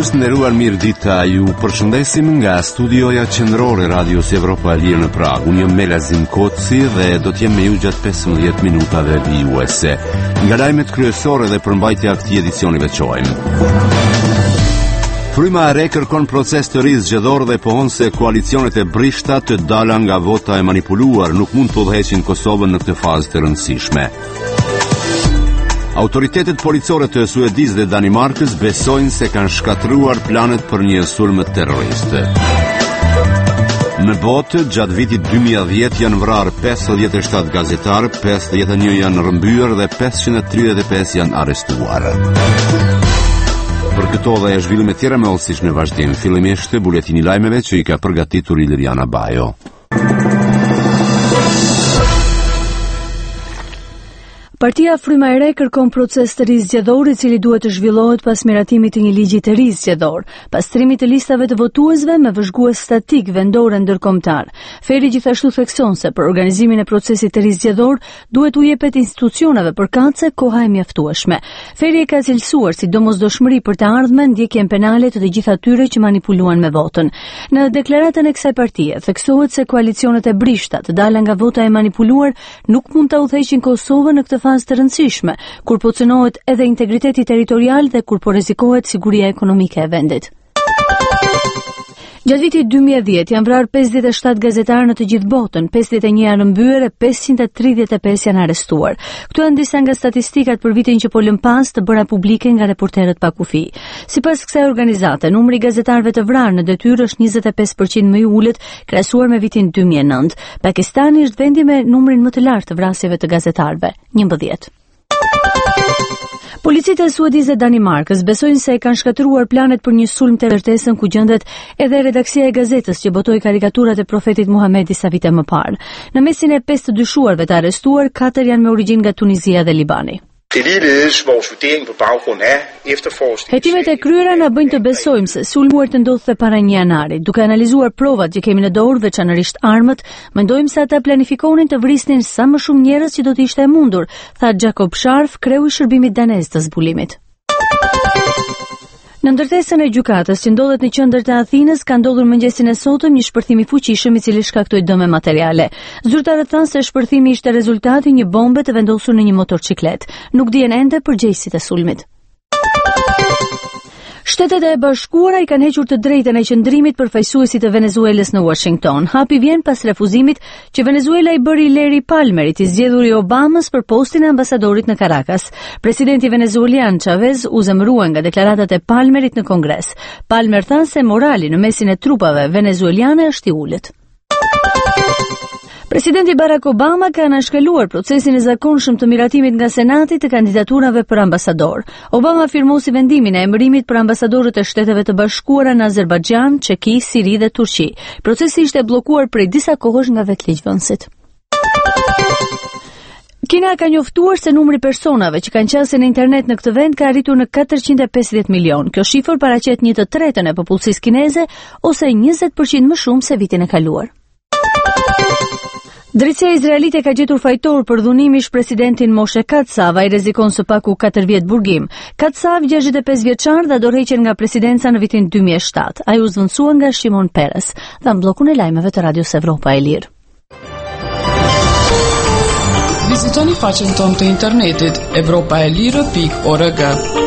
Të nderuar, mirëdita, ju përshëndesim nga studioja qendrore Radios Evropa e Lirë në Prag. Unë jam Melazim Koci dhe do të jem me ju gjatë 15 minutave vijuese. Nga lajmet kryesore dhe përmbajtja e këtij edicioni veçojmë. Fryma e re kërkon proces të ri zgjedhor dhe pohon se koalicionet e brishta të dala nga vota e manipuluar nuk mund të udhëheqin Kosovën në këtë fazë të rëndësishme. Autoritetet policore të Suedisë dhe Danimarkës besojnë se kanë shkatruar planet për një sulm terrorist. Në botë, gjatë vitit 2010 janë vrarë 57 gazetarë, 51 janë rrëmbyer dhe 535 janë arrestuar. Për këto dhe zhvillime tjera me osish në vazhdim, fillimisht buletini lajmeve që i ka përgatitur Iliriana Bajo. Partia Fryma e Re kërkon proces të ri zgjedhor i cili duhet të zhvillohet pas miratimit të një ligji të ri zgjedhor, pastrimit të listave të votuesve me vëzhgues statik vendore ndërkombëtar. Feri gjithashtu thekson se për organizimin e procesit të ri zgjedhor duhet u jepet institucioneve përkatëse koha e mjaftueshme. Feri e ka cilësuar si domosdoshmëri për të ardhmen ndjekjen penale të gjithë atyre që manipuluan me votën. Në deklaratën e kësaj partie theksohet se koalicionet e brishta të dala nga vota e manipuluar nuk mund ta udhëheqin Kosovën në këtë fazë të rëndësishme, kur po cënohet edhe integriteti territorial dhe kur po rrezikohet siguria ekonomike e vendit. Gjatë vitit 2010 janë vrarë 57 gazetarë në të gjithë botën, 51 janë rrëmbyer e 535 janë arrestuar. Këto janë disa nga statistikat për vitin që po lëm pas të bëra publike nga reporterët pa kufi. Sipas kësaj organizate, numri i gazetarëve të vrarë në detyrë është 25% më i ulët krahasuar me vitin 2009. Pakistani është vendi me numrin më të lartë të vrasjeve të gazetarëve, 11. Policitë e Suedisë dhe Danimarkës besojnë se e kanë shkatëruar planet për një sulm terroristën ku gjendet edhe redaksia e gazetës që botoi karikaturat e profetit Muhamedi sa vite më parë. Në mesin e 5 të dyshuarve të arrestuar, 4 janë me origjinë nga Tunizia dhe Libani. Hetimet e kryera na bëjnë të besojmë se sulmi të ndodhte para 1 janarit. Duke analizuar provat që kemi në dorë, veçanërisht armët, mendojmë se ata planifikonin të vrisnin sa më shumë njerëz që do të ishte e mundur, tha Jakob Scharf, kreu i shërbimit danez të zbulimit. Në ndërtesën e gjykatës që ndodhet në qendër të Athinës ka ndodhur mëngjesin e sotëm një shpërthim i fuqishëm i cili shkaktoi dëme materiale. Zyrtarët thanë se shpërthimi ishte rezultati një bombe të vendosur në një motorciklet. Nuk dihen ende përgjegjësit e sulmit. Shtetet e Bashkuara i kanë hequr të drejtën e qëndrimit për fajsuesit e Venezuelës në Washington. Hapi vjen pas refuzimit që Venezuela i bëri Larry Palmerit, i zgjedhur i Obamës për postin e ambasadorit në Caracas. Presidenti venezuelian Chavez u zemërua nga deklaratat e Palmerit në Kongres. Palmer tha se morali në mesin e trupave venezueliane është i ulët. Presidenti Barack Obama ka anashkaluar procesin e zakonshëm të miratimit nga Senati të kandidaturave për ambasador. Obama firmosi vendimin e emërimit për ambasadorët e Shteteve të Bashkuara në Azerbajxhan, Çeki, Siri dhe Turqi. Procesi ishte bllokuar prej disa kohësh nga vetligjvënësit. Kina ka njoftuar se numri personave që kanë qasje në internet në këtë vend ka arritur në 450 milion. Kjo shifër paraqet 1/3 e popullsisë kineze ose 20% më shumë se vitin e kaluar. Drejtësia izraelite ka gjetur fajtor për dhunimin e presidentin Moshe Katsav, ai rrezikon së paku 4 vjet burgim. Katsav, 65 vjeçar, dha dorëheqjen nga presidenca në vitin 2007. Ai u zvendësua nga Shimon Peres, dha në bllokun e lajmeve të Radios Evropa e Lirë. Vizitoni faqen tonë të internetit evropaelire.org.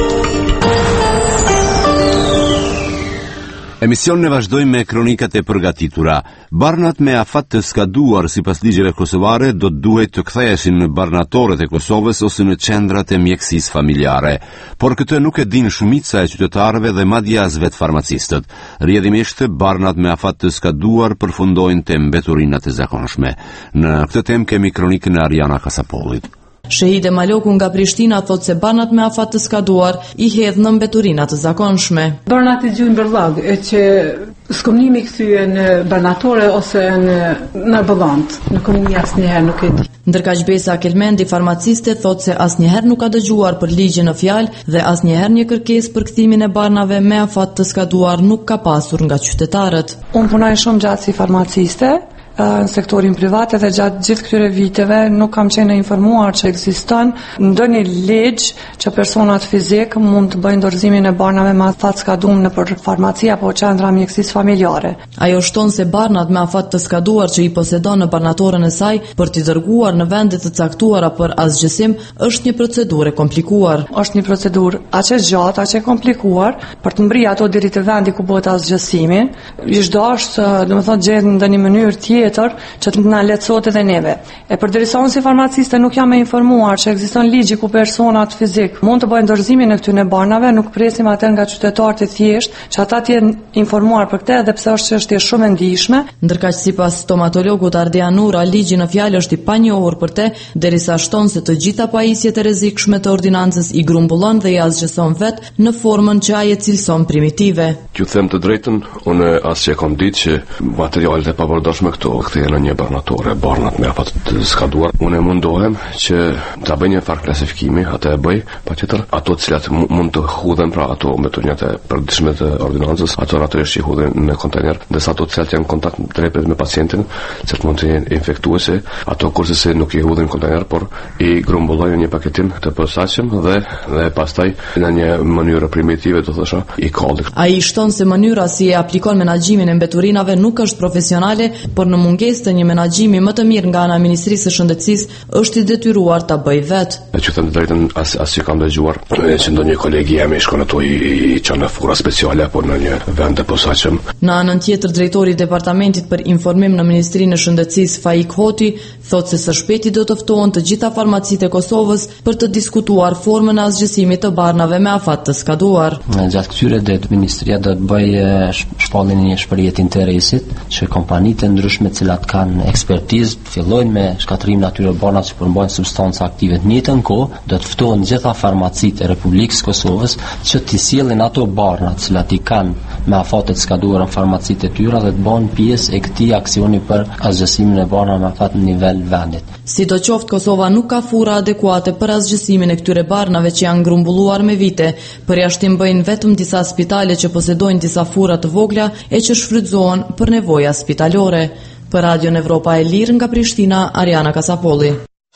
Emisionin e vazhdojmë me kronikat e përgatitura. Barnat me afat të skaduar sipas ligjeve kosovare do të duhet të ktheheshin në barnatorët e Kosovës ose në qendrat e mjekësisë familjare. Por këtë nuk e din shumica e qytetarëve dhe madje as vet farmacistët. Rrjedhimisht barnat me afat të skaduar përfundojnë te mbeturinat e zakonshme. Në këtë temë kemi kronikën e Ariana Kasapollit. Shehide Maloku nga Prishtina thot se barnat me afat të skaduar i hedh në mbeturinat të zakonshme. Barnat i gjujnë bërllag, e që s'komnimi kthye në barnatore ose në bëllant. Në komnimi asnjëherë nuk e di. Ndërka Besa Kelmendi, farmaciste, thot se asnjëherë nuk ka dëgjuar për ligjin në fjalë dhe asnjëherë një kërkesë për kthimin e barnave me afat të skaduar nuk ka pasur nga qytetarët. Unë punoj shumë gjatë si farmaciste në sektorin privat dhe gjatë gjithë këtyre viteve nuk kam qenë informuar që ekziston ndonjë ligj që personat fizik mund të bëjnë dorëzimin e barnave me afat skaduar nëpër farmaci apo qendra mjekësisë familjare. Ajo shton se barnat me afat të skaduar që i posedon në barnatoren e saj për t'i dërguar në vende të caktuara për asgjësim është një procedurë komplikuar. Është një procedurë aq e gjatë, aq e komplikuar për të mbri ato deri te vendi ku bëhet asgjësimi. Ish dashur, domethënë gjetë në ndonjë mënyrë tjetër që të na lehtësohet edhe neve. E përderisa unë si farmaciste nuk jam e informuar që ekziston ligji ku personat fizik mund të bëjnë dorëzimin e këtyre barnave, nuk presim atë nga qytetarët e thjeshtë që ata të jenë informuar për këtë edhe pse është çështje shumë e ndihshme. Ndërkaq sipas stomatologut Ardea Nura, ligji në fjalë është i panjohur për të, derisa shton se të gjitha pajisjet e rrezikshme të ordinancës i grumbullon dhe i asgjëson vet në formën që ai e cilëson primitive. Ju them të drejtën, unë asgjë kam ditë që materialet e papërdorshme këto kthehen në një barnatore, barnat me afat të skaduar. Unë mundohem që ta bëj një farë klasifikimi, atë e bëj, patjetër ato të cilat mund të hudhen, pra ato me tunjat e përditshme të ordinancës, ato natyrisht i hudhen në kontejner, ndërsa ato të cilat janë në kontakt drejt me pacientin, që mund të jenë infektuese, ato kurse se nuk i hudhen në kontejner, por i grumbullojnë një paketim të posaçëm dhe pastaj në një mënyrë primitive, do thosha, i kallit. Ai shton se mënyra si e aplikon menaxhimin e mbeturinave nuk është profesionale, por në mungesë të një menaxhimi më të mirë nga ana e Ministrisë së Shëndetësisë është i detyruar ta bëjë vet. Që them të drejtën, as që kam dëgjuar që ndonjë kolegi jam i shkon ato i çon në fura speciale apo në një vend të posaçëm. Në anën tjetër, drejtori i Departamentit për Informim në Ministrinë e Shëndetësisë Faik Hoti thotë se së shpejti do të ftohen të gjitha farmacitë e Kosovës për të diskutuar formën e asgjësimit të barnave me afat të skaduar. Gjatë këtyre ditë ministria do të bëjë shpalljen e një shprehje të interesit që kompanitë e ndryshme të cilat kanë ekspertizë fillojnë me shkatërimin e atyre barnave që përmbajnë substanca aktive të njëjtën kohë, do të ftohen gjitha farmacitë e Republikës Kosovës që t'i sjellin ato barna të cilat i kanë me afate të skaduara në farmacitë e tyre dhe të bëhen pjesë e këtij aksioni për asgjësimin e barnave me afat në nivel vendit. Sidoqoftë, Kosova nuk ka fura adekuate për asgjësimin e këtyre barnave që janë grumbulluar me vite. Përjashtim bëjnë vetëm disa spitale që posedojnë disa fura të vogla e që shfrytëzohen për nevoja spitalore. Për Radion Evropa e Lirë nga Prishtina, Ariana Kasapolli.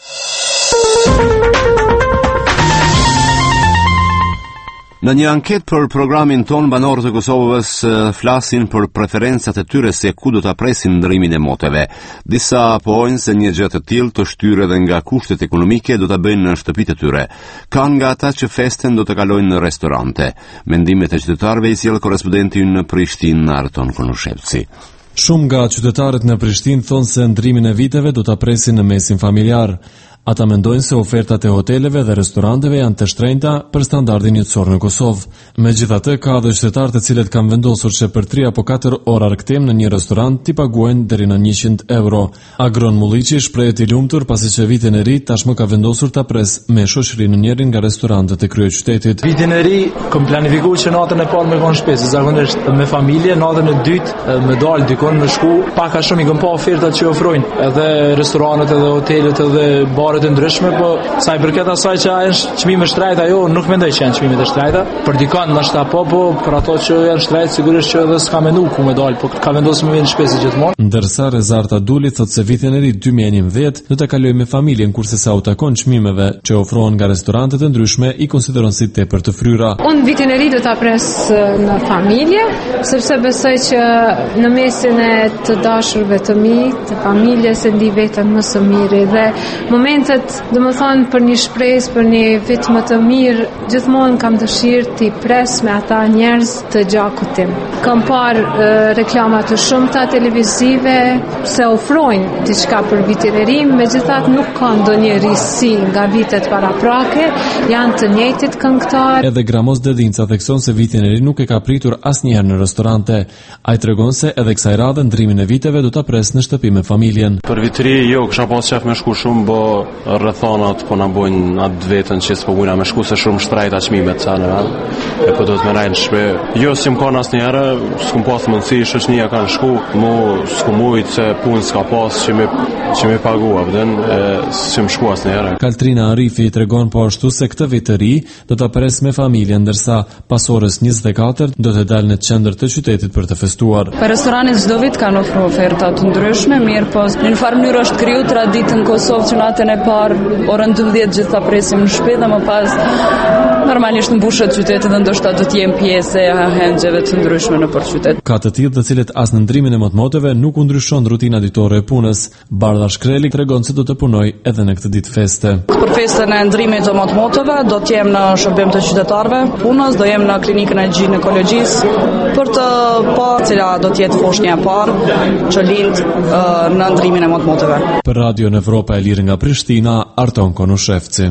Në një anket për programin ton, banorët e Kosovës flasin për preferencat e tyre se ku do ta presin ndrimin e moteve. Disa pohojnë se një gjë të tillë të shtyre dhe nga kushtet ekonomike do ta bëjnë në shtëpitë e tyre. Kanë nga ata që festen do të kalojnë në restorante. Mendimet e qytetarëve i sjell korrespondenti në Prishtinë, Arton Konushevci. Shumë nga qytetarët në Prishtinë thonë se ndrimin e viteve do ta presin në mesin familjar. Ata mendojnë se ofertat e hoteleve dhe restoranteve janë të shtrenjta për standardin jetësor në Kosovë. Megjithatë, ka edhe qytetarë të cilët kanë vendosur që për 3 apo 4 ora rkthim në një restorant t'i paguajnë deri në 100 euro. Agron Mulliqi shprehet i lumtur pasi që vitin e ri tashmë ka vendosur ta pres me shoqëri në njërin nga restorantet e kryeqytetit. Vitin e ri kam planifikuar që natën e parë me kon shtëpi, zakonisht me familje, natën e dytë me dal dikon me shku, pak a shumë i kam pa ofertat që ofrojnë, edhe restorantet edhe hotelet edhe të ndryshme, po sa i përket asaj që janë çmime shtrejta, jo, nuk mendoj që janë çmime të shtrejta. Për dikon ndoshta po për ato që janë shtrejt sigurisht që edhe s'ka menduar ku me dal, po ka vendosur me vend shpesë gjithmonë. Ndërsa Rezarta Duli thotë se vitin e ri 2011 do ta kalojë me familjen, kurse sa u takon çmimeve që ofrohen nga restorantet e ndryshme i konsideron si tepër të fryra. Unë vitin e ri do ta pres në familje, sepse besoj që në mesin e të dashurve të mi, të familjes e ndi veten më së miri dhe do më thonë për një shpresë, për një vit më të mirë, gjithmonë kam dëshirë t'i pres me ata njerëz të gjakut tim. Kam parë reklama të shumta televizive se ofrojnë diçka për vitin e ri, megjithatë nuk ka ndonjë risi nga vitet paraprake, janë të njëjtit këngëtar. Edhe Gramos Dedinca thekson se vitin e ri nuk e ka pritur asnjëherë në restorante. Ai tregon se edhe kësaj radhe ndrimin e viteve do ta pres në shtëpi me familjen. Për vitin e ri jo kisha pas qef me shku shumë, bo rrethonat po na bojnë atë vetën që s'po bujna me shku se shumë shtrejta çmimet sa në radhë. E po do të më rajnë shpe. Jo si më kanë asnjëherë, s'kum pas mundësi, shoqënia kanë shku, s'kum mujt se punë s'ka pas që me pagua, vden, s'm shku asnjëherë. Kaltrina Arifi tregon po ashtu se këtë vit të ri do ta pres me familjen, ndërsa pas orës 24 do të dalë në qendër të qytetit për të festuar. Për restoranin çdo vit kanë ofruar oferta të ndryshme, mirë po në një farë mënyrë është kriju traditë në Kosovë që natën e parë orën 12 gjithta presim në shtëpi dhe më pas normalisht mbushet qyteti dhe ndoshta do të jem pjesë e hahenxheve të ndryshme nëpër qytet. Ka të tillë të cilët as në ndrimin e motmoteve nuk u ndryshon rutina ditore e punës. Bardha Shkreli tregon se do të punoj edhe në këtë ditë feste. Për festën e ndrimit të motmoteve do të jem në shërbim të qytetarëve punës, do jem në klinikën e ginekologjisë për të parë cila do të jetë foshnja e parë që lind në ndrimin e motmoteve. Për Radio Evropa e Lirë nga Prishtina, Arton Konushevci.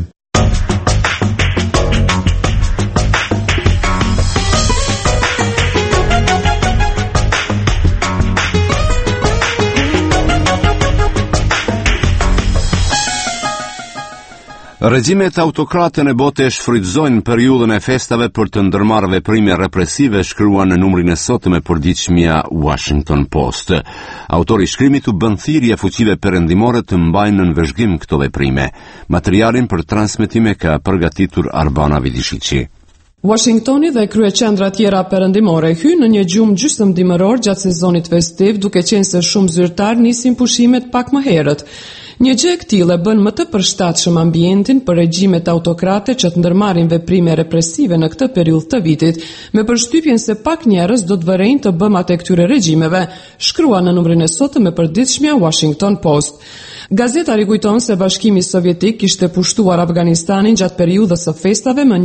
Regjimet autokrate në botë shfrytëzojnë periudhën e festave për të ndërmarrë veprime represive, shkruan në numrin e sotëm e përditshmja Washington Post. Autori i shkrimit u bën thirrje fuqive perëndimore të mbajnë në vëzhgim këto veprime. Materialin për transmetime ka përgatitur Arbana Vidishiqi. Washingtoni dhe kryeqendra tjera perëndimore hynë në një gjumë gjysmëdimëror gjatë sezonit festiv, duke qenë se shumë zyrtar nisin pushimet pak më herët. Një gjë e këtillë bën më të përshtatshëm ambientin për regjimet autokrate që të ndërmarrin veprime represive në këtë periudhë të vitit, me përshtypjen se pak njerëz do të vërejnë të bëmat e këtyre regjimeve, shkrua në numrin e sotëm e përditshmja Washington Post. Gazeta rikujton se Bashkimi Sovjetik kishte pushtuar Afganistanin gjatë periudhës së festave më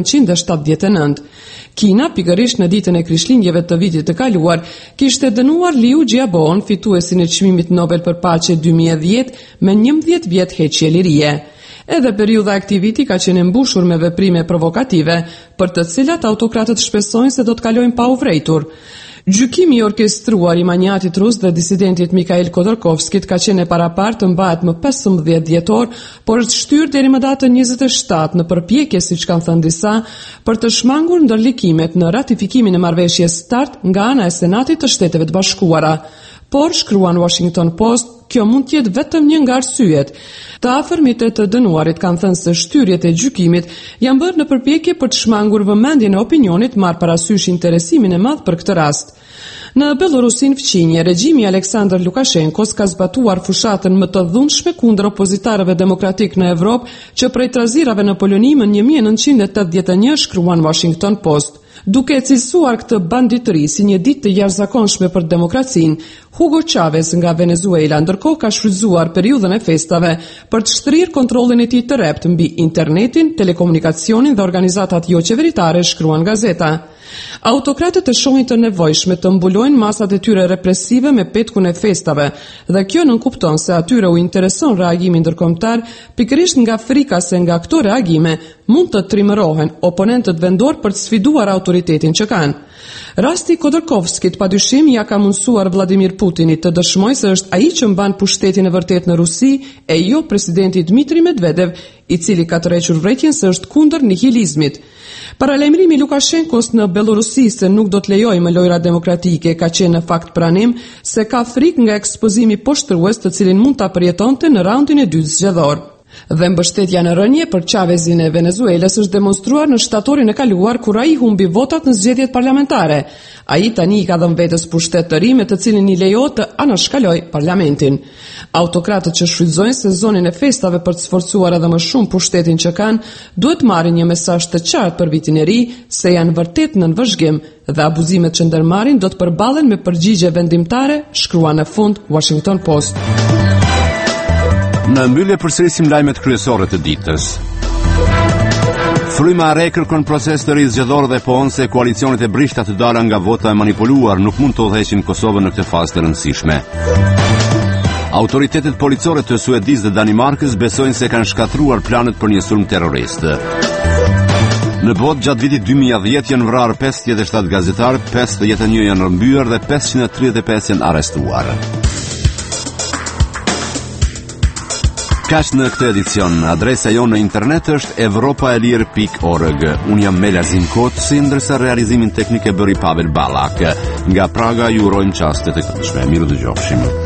1979. Kina, pikërisht në ditën e Krishtlindjeve të vitit të kaluar, kishte dënuar Liu Xiaobon, fituesin e çmimit Nobel për paqe 2010, me 11 vjet heqje lirie. Edhe periudha e këtij viti ka qenë mbushur me veprime provokative, për të cilat autokratët shpresojnë se do të kalojnë pa u vrejtur. Gjykimi i orkestruar i manjatit rus dhe disidentit Mikhail Khodorkovskit ka qenë e parapartë të mbahet më 15 dhjetor, por është shtyrë deri më datën 27 në përpjekje, siç kanë thënë disa, për të shmangur ndërlikimet në ratifikimin e marrëveshjes START nga ana e Senatit të Shteteve të Bashkuara. Por, shkruan Washington Post, kjo mund të jetë vetëm një nga arsyet. Të afërmit e të dënuarit kanë thënë se shtyrjet e gjykimit janë bërë në përpjekje për të shmangur vëmendjen e opinionit, marrë parasysh interesimin e madh për këtë rast. Në Belorusin fqinje, regjimi Aleksandr Lukashenkos ka zbatuar fushatën më të dhunshme kundër opozitarëve demokratik në Evropë që prej trazirave në Poloni në 1981, shkruan Washington Post. Duke cilësuar këtë banditëri si një ditë të jashtëzakonshme për demokracinë, Hugo Chavez nga Venezuela ndërkohë ka shfrytzuar periudhën e festave për të shtrirë kontrollin e tij të rrept mbi internetin, telekomunikacionin dhe organizatat jo qeveritare, shkruan gazeta. Autokratët e shohin të nevojshme të mbulojnë masat e tyre represive me petkun e festave, dhe kjo nënkupton se atyre u intereson reagimi ndërkombëtar, pikërisht nga frika se nga këto reagime mund të trimërohen oponentët vendor për të sfiduar autoritetin që kanë. Rasti Khodorkovskit padyshim ja ka mundsuar Vladimir Putinit të dëshmojë se është ai që mban pushtetin e vërtet në Rusi e jo presidenti Dmitri Medvedev, i cili ka tërhequr vërejtjen se është kundër nihilizmit. Paralajmërimi Lukashenkos në Belorusi se nuk do të lejojë më lojra demokratike ka qenë në fakt pranim se ka frikë nga ekspozimi poshtrues të cilin mund ta përjetonte në raundin e dytë zgjedhor. Dhe mbështetja në rënje për Chavezin e Venezuelës është demonstruar në shtatorin e kaluar kur ai humbi votat në zgjedhjet parlamentare. Ai tani i ka dhënë vetes pushtet të ri me të cilin i lejohet të anashkalojë parlamentin. Autokratët që shfrytëzojnë sezonin e festave për të sforcuar edhe më shumë pushtetin që kanë, duhet marrin një mesazh të qartë për vitin e ri se janë vërtet në vëzhgim dhe abuzimet që ndërmarrin do të përballen me përgjigje vendimtare, shkruan në fund Washington Post. Në mbyllje përsërisim lajmet kryesore të ditës. Fryma e re kërkon proces të ri zgjedhor dhe pohon se koalicionet e brishta të dala nga vota e manipuluar nuk mund të udhëheqin Kosovën në këtë fazë të rëndësishme. Autoritetet policore të Suedisë dhe Danimarkës besojnë se kanë shkatruar planet për një sulm terrorist. Në botë gjatë vitit 2010 janë vrarë 57 gazetarë, 51 janë rrëmbyer dhe 535 janë arrestuar. Kaq në këtë edicion. Adresa jonë në internet është europaelir.org. Unë jam Melazim Kocsi, ndërsa realizimin teknik e bëri Pavel Ballak. Nga Praga ju urojmë çaste të këndshme. Mirë dëgjofshim.